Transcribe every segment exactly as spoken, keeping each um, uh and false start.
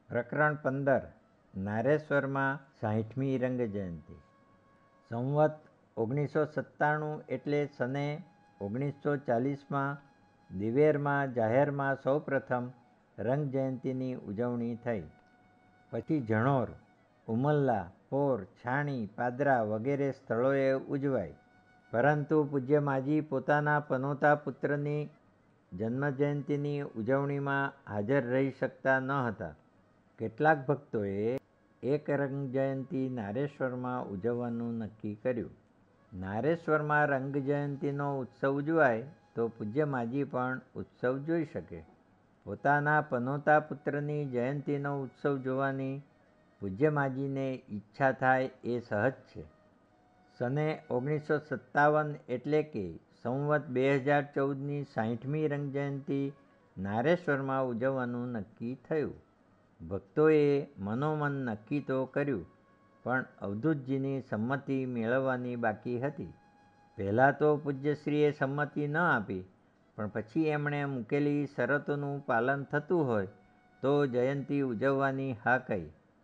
પ્રકરણ પંદર. નારેશ્વરમાં સાહીઠમી રંગ જયંતિ. સંવત ઓગણીસો સત્તાણું એટલે સને ઓગણીસો ચાલીસમાં દિવેરમાં જાહેરમાં સૌપ્રથમ રંગ જયંતિની ઉજવણી થઈ. પછી જણોર, ઉમલ્લા, પોર, છાણી, પાદરા વગેરે સ્થળોએ ઉજવાઈ. પરંતુ પૂજ્ય માજી પોતાના પનોતા પુત્રની જન્મજયંતિની ઉજવણીમાં હાજર રહી શકતા ન હતા. કેટલાક ભક્તોએ એક રંગ જયંતિ નારેશ્વરમાં ઉજવવાનું નક્કી કર્યું. નારેશ્વરમાં રંગ જયંતિનો ઉત્સવ ઉજવાય તો પૂજ્ય માજી પણ ઉત્સવ જોઈ શકે. પોતાના પનોતા પુત્રની જયંતિનો ઉત્સવ જોવાની પૂજ્ય માજીને ઈચ્છા થાય એ સહજ છે. સને ઓગણીસો સત્તાવન એટલે કે સંવત બે હજાર ચૌદની સાહીઠમી રંગજયંતિ નારેશ્વરમાં ઉજવવાનું નક્કી થયું. ભક્તોએ મનોમન નક્કી તો કર્યું, પણ અવધૂતજીની સંમતિ મેળવવાની બાકી હતી. પહેલાં તો પૂજ્યશ્રીએ સંમતિ ન આપી, પણ પછી એમણે મૂકેલી શરતોનું પાલન થતું હોય તો જયંતિ ઉજવવાની હા કહી.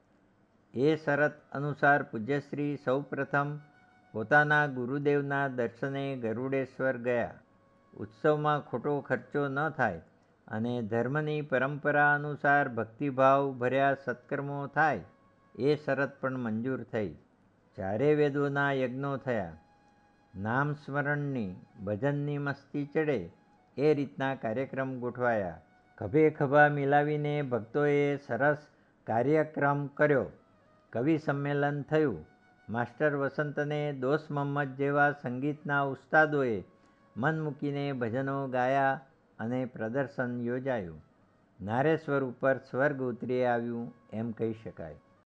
એ શરત અનુસાર પૂજ્યશ્રી સૌપ્રથમ પોતાના ગુરુદેવના દર્શને ગરુડેશ્વર ગયા. ઉત્સવમાં ખોટો ખર્ચો ન થાય અને ધર્મની પરંપરા અનુસાર ભક્તિભાવ ભર્યા સત્કર્મો થાય એ શરત પણ મંજૂર થઈ. ચારે વેદોના યજ્ઞો થયા. નામ સ્મરણની, ભજનની મસ્તી ચડે એ રીતના કાર્યક્રમ ગોઠવાયા. ખભે ખભા મિલાવીને ભક્તોએ સરસ કાર્યક્રમ કર્યો. કવિ સંમેલન થયું. માસ્ટર વસંતને દોસ્ત મહમ્મદ જેવા સંગીતના ઉસ્તાદોએ મન મૂકીને ભજનો ગાયા અને પ્રદર્શન યોજાયું. નારેશ્વર ઉપર સ્વર્ગ ઉતરી આવ્યું એમ કહી શકાય.